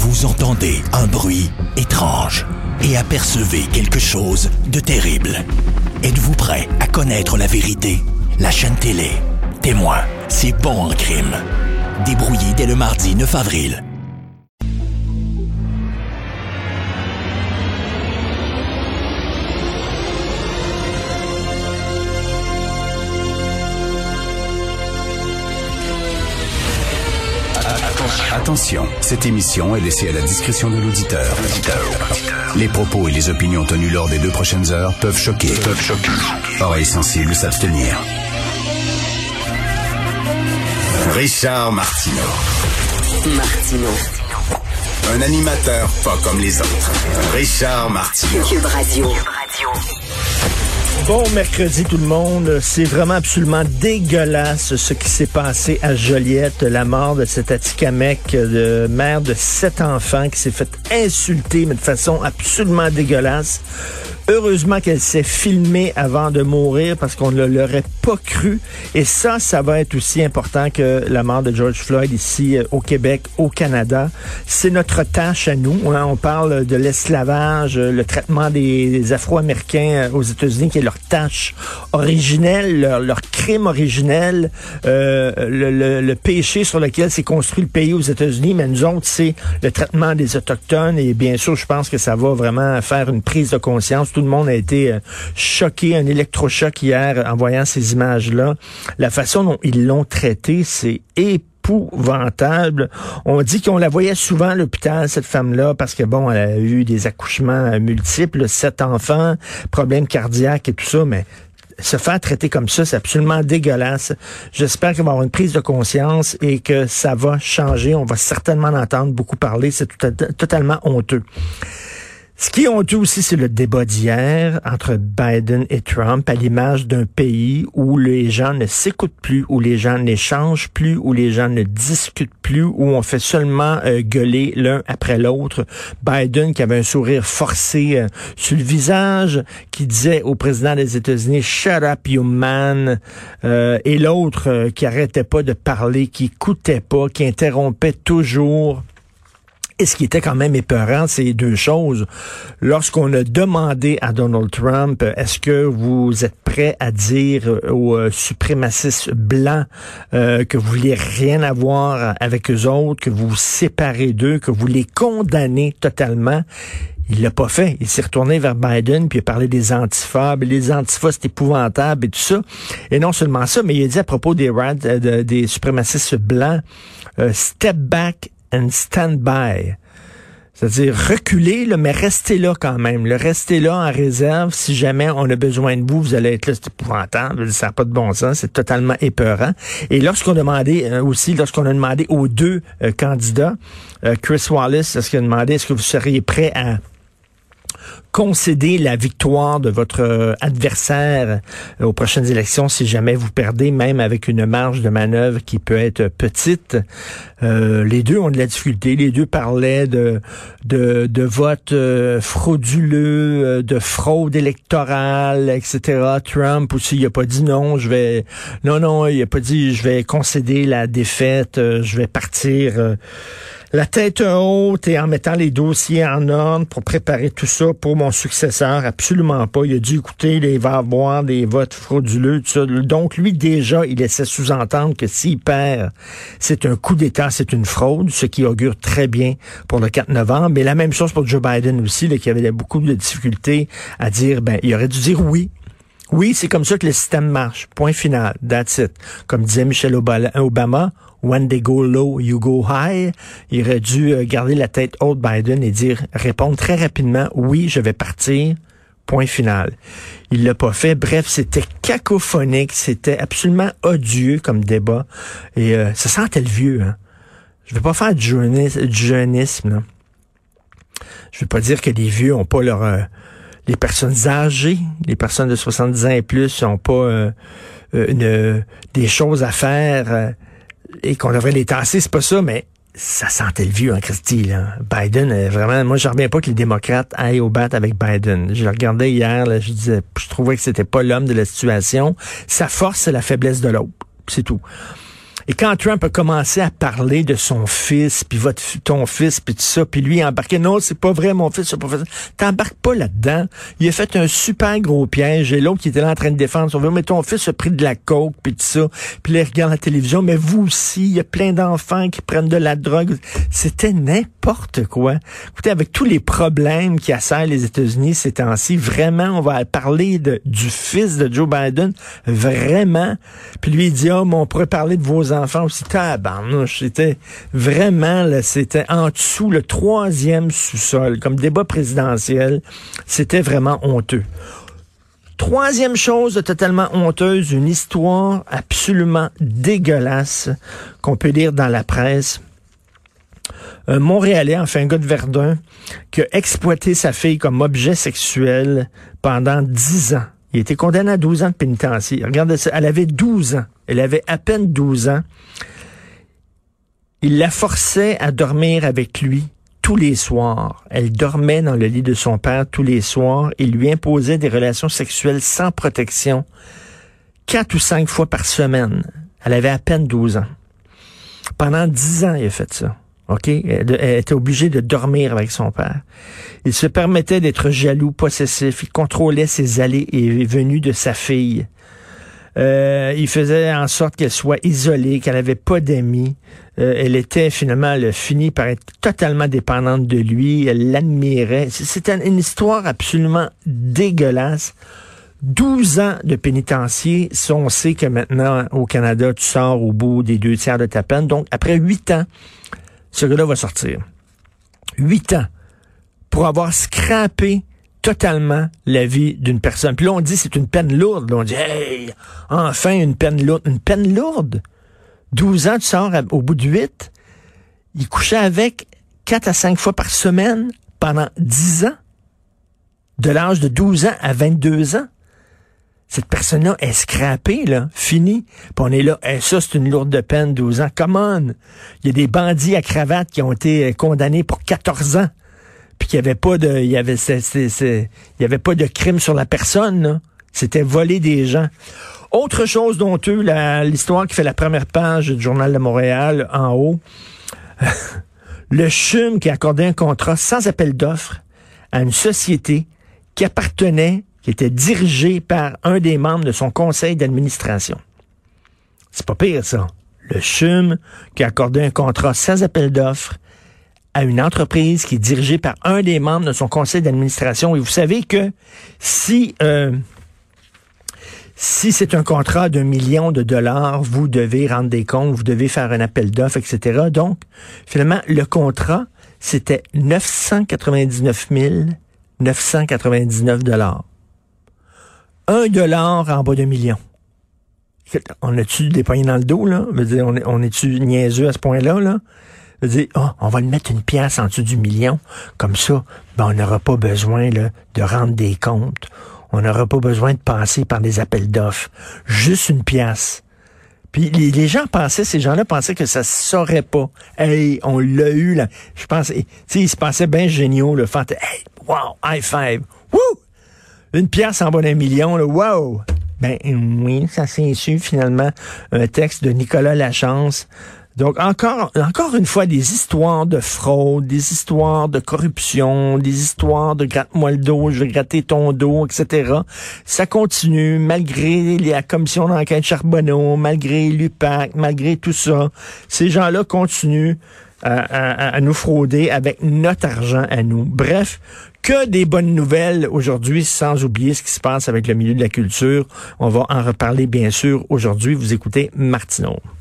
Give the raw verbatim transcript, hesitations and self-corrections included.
Vous entendez un bruit étrange et apercevez quelque chose de terrible. Êtes-vous prêt à connaître la vérité? La chaîne télé Témoin, c'est bon en crime. Débrouillé dès le mardi neuf avril. Attention, cette émission est laissée à la discrétion de l'auditeur. Les propos et les opinions tenues lors des deux prochaines heures peuvent choquer. Peuvent choquer. Oreilles sensibles s'abstenir. Richard Martineau. Martineau. Un animateur pas comme les autres. Richard Martineau. Cube Radio. Bon mercredi tout le monde, c'est vraiment absolument dégueulasse ce qui s'est passé à Joliette, la mort de cet Atikamekw, de mère de sept enfants qui s'est fait insulter mais de façon absolument dégueulasse. Heureusement qu'elle s'est filmée avant de mourir parce qu'on ne l'aurait pas cru. Et ça, ça va être aussi important que la mort de George Floyd ici au Québec, au Canada. C'est notre tâche à nous. On parle de l'esclavage, le traitement des Afro-Américains aux États-Unis qui est leur tâche originelle, leur, leur crime originel, euh, le, le, le péché sur lequel s'est construit le pays aux États-Unis. Mais nous autres, c'est le traitement des Autochtones. Et bien sûr, je pense que ça va vraiment faire une prise de conscience. Tout le monde a été euh, choqué, un électrochoc hier en voyant ces images-là. La façon dont ils l'ont traité, c'est épouvantable. On dit qu'on la voyait souvent à l'hôpital, cette femme-là, parce que bon, elle a eu des accouchements multiples, sept enfants, problèmes cardiaques et tout ça, mais se faire traiter comme ça, c'est absolument dégueulasse. J'espère qu'il va y avoir une prise de conscience et que ça va changer. On va certainement en entendre beaucoup parler. C'est tout à, totalement honteux. Ce qui est honteux aussi, c'est le débat d'hier entre Biden et Trump, à l'image d'un pays où les gens ne s'écoutent plus, où les gens n'échangent plus, où les gens ne discutent plus, où on fait seulement euh, gueuler l'un après l'autre. Biden qui avait un sourire forcé euh, sur le visage, qui disait au président des États-Unis « Shut up, you man euh, », et l'autre euh, qui arrêtait pas de parler, qui écoutait pas, qui interrompait toujours. Et ce qui était quand même épeurant, c'est deux choses. Lorsqu'on a demandé à Donald Trump, est-ce que vous êtes prêt à dire aux euh, suprémacistes blancs euh, que vous vouliez rien avoir avec eux autres, que vous vous séparez d'eux, que vous les condamnez totalement? Il l'a pas fait. Il s'est retourné vers Biden puis il a parlé des antifas. Les antifas, c'est épouvantable et tout ça. Et non seulement ça, mais il a dit à propos des rad, euh, des suprémacistes blancs, euh, step back and stand by. C'est-à-dire reculer, là, mais restez là quand même. Le restez là en réserve. Si jamais on a besoin de vous, vous allez être là. C'est épouvantable. Ça n'a pas de bon sens. C'est totalement épeurant. Et lorsqu'on demandait euh, aussi, lorsqu'on a demandé aux deux euh, candidats, euh, Chris Wallace, est-ce qu'il a demandé, est-ce que vous seriez prêt à concéder la victoire de votre euh, adversaire euh, aux prochaines élections si jamais vous perdez, même avec une marge de manœuvre qui peut être petite. Euh, les deux ont de la difficulté. Les deux parlaient de de, de vote euh, frauduleux, euh, de fraude électorale, et cetera. Trump aussi, il a pas dit non, je vais... Non, non, il a pas dit je vais concéder la défaite, euh, je vais partir... Euh, la tête haute et en mettant les dossiers en ordre pour préparer tout ça pour mon successeur. Absolument pas. Il a dit, écoutez, il va avoir des votes frauduleux, tout ça. Donc, lui, déjà, il laissait sous-entendre que s'il perd, c'est un coup d'État, c'est une fraude, ce qui augure très bien pour le quatre novembre. Mais la même chose pour Joe Biden aussi, là, qui avait beaucoup de difficultés à dire, ben, il aurait dû dire oui. Oui, c'est comme ça que le système marche. Point final. That's it. Comme disait Michelle Obama, when they go low, you go high. Il aurait dû garder la tête haute, Biden, et dire, répondre très rapidement, oui, je vais partir. Point final. Il l'a pas fait. Bref, c'était cacophonique. C'était absolument odieux comme débat. Et euh, ça sentait le vieux, hein. Je vais pas faire du jeunisme, du jeunisme, là. Je vais pas dire que les vieux ont pas leur... Euh, les personnes âgées, les personnes de soixante-dix ans et plus n'ont pas euh, une, des choses à faire euh, et qu'on devrait les tasser, c'est pas ça, mais ça sentait le vieux en Christie, là. Biden, euh, vraiment, moi, je reviens pas que les démocrates aillent au bat avec Biden. Je le regardais hier, là, je disais, je trouvais que c'était pas l'homme de la situation. Sa force, c'est la faiblesse de l'autre. C'est tout. Et quand Trump a commencé à parler de son fils, puis votre ton fils, puis tout ça, puis lui il a embarqué, non, c'est pas vrai, mon fils, c'est pas vrai. T'embarques pas là-dedans. Il a fait un super gros piège, et l'autre qui était là en train de défendre son fils, mais ton fils a pris de la coke, puis tout ça, puis là, il regarde la télévision, mais vous aussi, il y a plein d'enfants qui prennent de la drogue. C'était n'importe quoi. Écoutez, avec tous les problèmes qui assaillent les États-Unis ces temps-ci, vraiment, on va parler de, du fils de Joe Biden, vraiment. Puis lui, il dit, oh, mais on pourrait parler de vos enfants aussi. Tabarnouche, c'était vraiment, là, c'était en dessous, le troisième sous-sol, comme débat présidentiel. C'était vraiment honteux. Troisième chose totalement honteuse, une histoire absolument dégueulasse qu'on peut lire dans la presse. Un Montréalais, enfin un gars de Verdun, qui a exploité sa fille comme objet sexuel pendant dix ans. Il a été condamné à douze ans de pénitencier. Regardez ça, elle avait douze ans. Elle avait à peine douze ans. Il la forçait à dormir avec lui tous les soirs. Elle dormait dans le lit de son père tous les soirs. Il lui imposait des relations sexuelles sans protection quatre ou cinq fois par semaine. Elle avait à peine douze ans. Pendant dix ans, il a fait ça. OK? Elle, elle était obligée de dormir avec son père. Il se permettait d'être jaloux, possessif. Il contrôlait ses allées et venues de sa fille. Euh, il faisait en sorte qu'elle soit isolée, qu'elle n'avait pas d'amis. Euh, elle était finalement, elle a fini par être totalement dépendante de lui. Elle l'admirait. C'était une histoire absolument dégueulasse. douze ans de pénitencier, si on sait que maintenant, au Canada, tu sors au bout des deux tiers de ta peine. Donc, après huit ans, ce gars-là va sortir. Huit ans pour avoir scrappé totalement la vie d'une personne. Puis là, on dit c'est une peine lourde. Là, on dit, hey, enfin une peine lourde. Une peine lourde? douze ans, tu sors à, au bout de huit. Il couchait avec quatre à cinq fois par semaine pendant dix ans. De l'âge de douze ans à vingt-deux ans. Cette personne-là est scrappée, là, fini. Puis on est là, hey, ça, c'est une lourde peine, douze ans. Come on! Il y a des bandits à cravate qui ont été condamnés pour quatorze ans. Puis qu'il n'y avait pas de, il y avait, c'est, c'est, c'est, il y avait pas de crime sur la personne, là. C'était voler des gens. Autre chose d'honteux, la, l'histoire qui fait la première page du Journal de Montréal, en haut. Le C H U M qui a accordé un contrat sans appel d'offres à une société qui appartenait, qui était dirigée par un des membres de son conseil d'administration. C'est pas pire, ça. Le C H U M qui a accordé un contrat sans appel d'offres à une entreprise qui est dirigée par un des membres de son conseil d'administration. Et vous savez que si euh, si c'est un contrat d'un million de dollars, vous devez rendre des comptes, vous devez faire un appel d'offres, et cetera. Donc, finalement, le contrat, c'était neuf cent quatre-vingt-dix-neuf mille neuf cent quatre-vingt-dix-neuf dollars. Un dollar en bas d'un million. On a-tu des poignées dans le dos, là? Je veux dire, on, est, on est-tu niaiseux à ce point-là, là? Je veux dire, oh, on va le mettre une pièce en dessous du million. Comme ça, ben, on n'aura pas besoin, là, de rendre des comptes. On n'aura pas besoin de passer par des appels d'offres. Juste une pièce. Puis les, les gens pensaient, ces gens-là pensaient que ça se saurait pas. Hey, on l'a eu, là. Je pense, tu sais, ils se pensaient bien géniaux, le fant. Hey, wow, high five. Woo! Une pièce en bas d'un million, là. Wow! Ben oui, ça s'est su finalement. Un texte de Nicolas Lachance. Donc, encore, encore une fois, des histoires de fraude, des histoires de corruption, des histoires de gratte-moi le dos, je vais gratter ton dos, et cetera. Ça continue, malgré la commission d'enquête Charbonneau, malgré l'U P A C, malgré tout ça. Ces gens-là continuent à, à, à nous frauder avec notre argent à nous. Bref, que des bonnes nouvelles aujourd'hui, sans oublier ce qui se passe avec le milieu de la culture. On va en reparler, bien sûr, aujourd'hui. Vous écoutez Martineau.